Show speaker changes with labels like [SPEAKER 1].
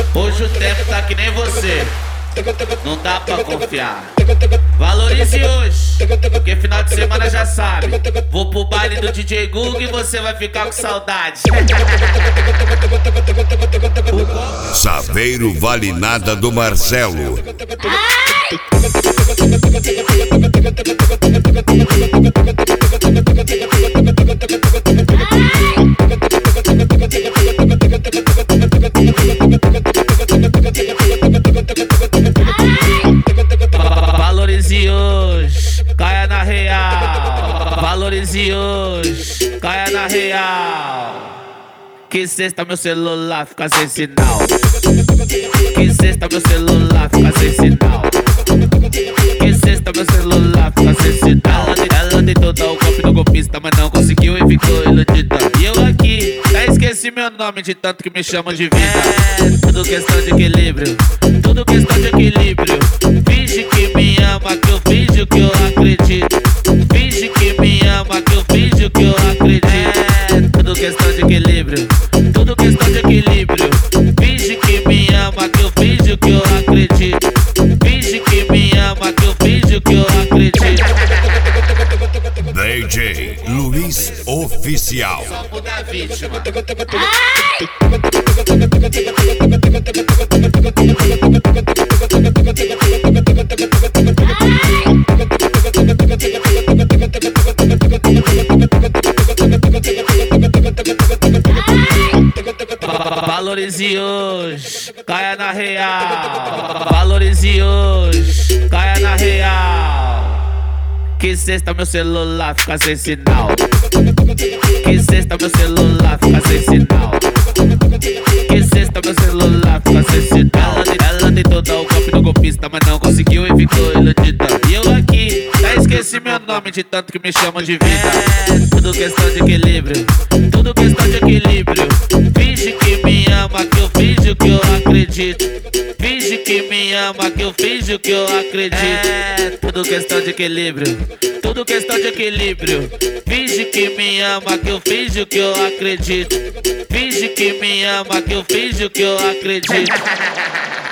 [SPEAKER 1] Hoje o tempo tá que nem você, não dá pra confiar. Valorize hoje, porque final de semana já sabe. Vou pro baile do DJ Gug e você vai ficar com saudade.
[SPEAKER 2] Saveiro vale nada do Marcelo.
[SPEAKER 1] Valorize hoje, caia na real. Valorize hoje, caia na real. Que sexta meu celular fica sem sinal. Que sexta meu celular fica sem sinal. Que sexta meu celular fica sem sinal. Ela tentou dar o golpe no golpista, mas não conseguiu e ficou iludida. E eu aqui, já esqueci meu nome de tanto que me chamam de vida. Tudo questão de equilíbrio, tudo questão de equilíbrio. Finge que me ama, que eu finjo que eu acredito. Finge que me ama, que eu finjo que eu acredito. Tudo questão de equilíbrio, tudo questão de equilíbrio. Finge que me ama, que eu finjo que eu acredito. Finge que me ama, que eu finjo que eu acredito.
[SPEAKER 2] DJ Luiz Oficial.
[SPEAKER 1] Salvo da vítima. Valorize hoje, caia na real. Valorize hoje, caia na real. Que sexta meu celular fica sem sinal. Que sexta meu celular fica sem sinal. Que sexta meu celular fica sem sinal. Ela tentou dar o golpe no golpista, mas não conseguiu e ficou iludida. E eu aqui, já esqueci meu nome de tanto que me chamam de vida. Tudo questão de equilíbrio, tudo questão de equilíbrio. Finge que me ama, que eu finjo que eu acredito. Finge que me ama, que eu finjo que eu acredito. Tudo questão de equilíbrio, tudo questão de equilíbrio. Finge que me ama, que eu finjo que eu acredito. Finge que me ama, que eu finjo que eu acredito.